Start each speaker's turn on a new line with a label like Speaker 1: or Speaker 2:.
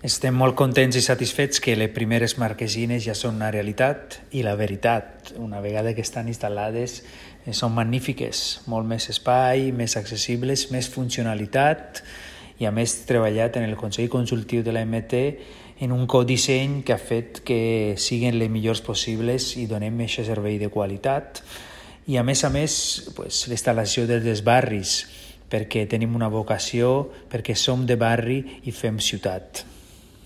Speaker 1: Estem molt contents i satisfets que les primeres marquesines ja són una realitat i la veritat, una vegada que estan instal·lades, són magnífiques, molt més espai, més accessibles, més funcionalitat i a més treballat en el Consell Consultiu de la MT en un codisseny que ha fet que siguin les millors possibles i donem aquest servei de qualitat i a més l'instal·lació dels barris perquè tenim una vocació, perquè som de barri i fem ciutat.